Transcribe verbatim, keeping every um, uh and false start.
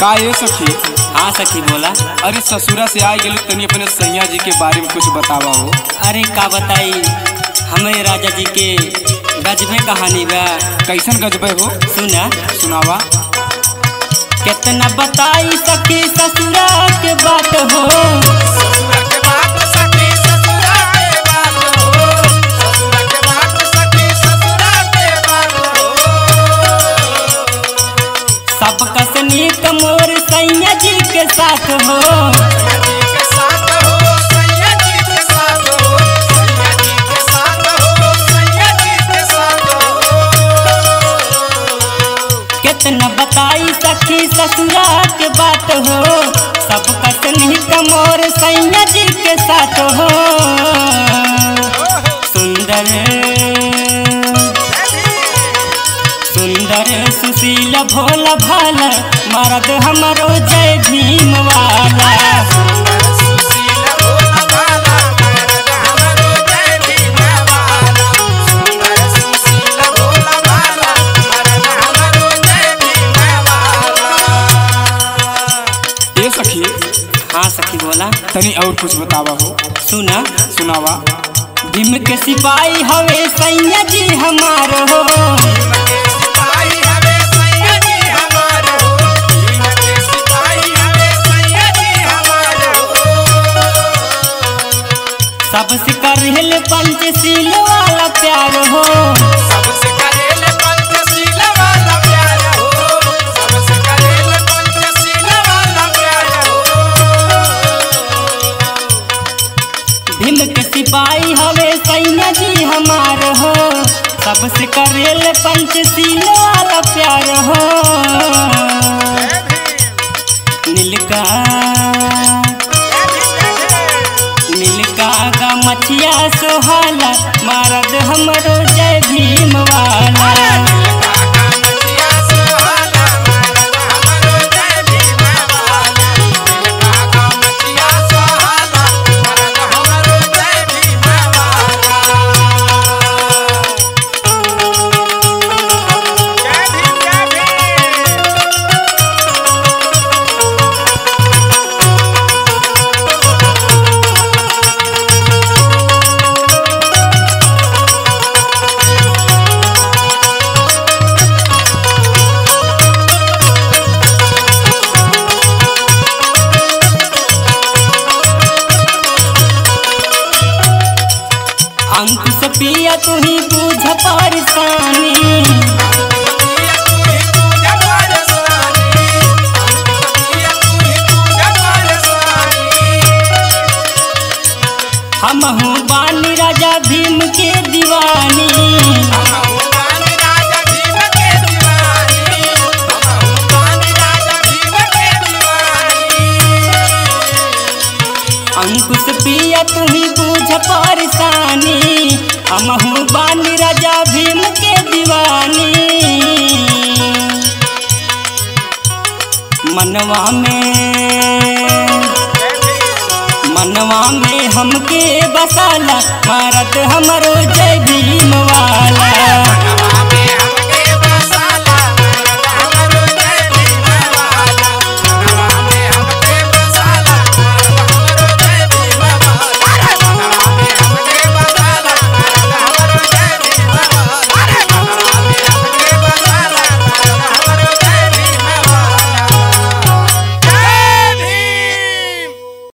का ये सखी? हाँ सखी बोला। अरे ससुरा से आ गेलू, तनी अपने सैया जी के बारे में कुछ बतावा हो। अरे का बताई, हमारे राजा जी के गजबे कहानी बा। कैसन गजबे हो? सुना सुनावा। कितना बताई सखी ससुरा के बात हो। सब कसनी कमोर सैया जी के साथ हो। कितना बताई सखी ससुरा के बात हो। सब कसनी कमोर सैया जी के साथ हो। सुंदर सुंदर सुशील भोला भाला मर्द हमारो जय भीम वाला। ये सखी? हाँ सखी बोला। तनी और कुछ बतावा हो। सुना सुनावा। भीम के सिपाही हवे सैया जी हमार हो। सबसे करेल पंचशील वाला प्यार हो। सबसे करेल पंचशील वाला प्यार हो। सबसे करेल पंचशील वाला प्यार हो। भीम के सिपाही हवे सैया जी हमार हो। सबसे करेल पंचशील वाला प्यार हो। नीलका नीलका गा मछिया सोहाला मर्द हमरो जय भीम वाला। अंकुश पिया तू ही बुझ परेशानी। हमहू बानी राजा भीम के दीवानी। अंकुश पिया तू ही बुझ परेशानी। हमहू बानी राजा भीम के दीवानी। मनवा में मनवा में हमके बसाला मर्द हमरो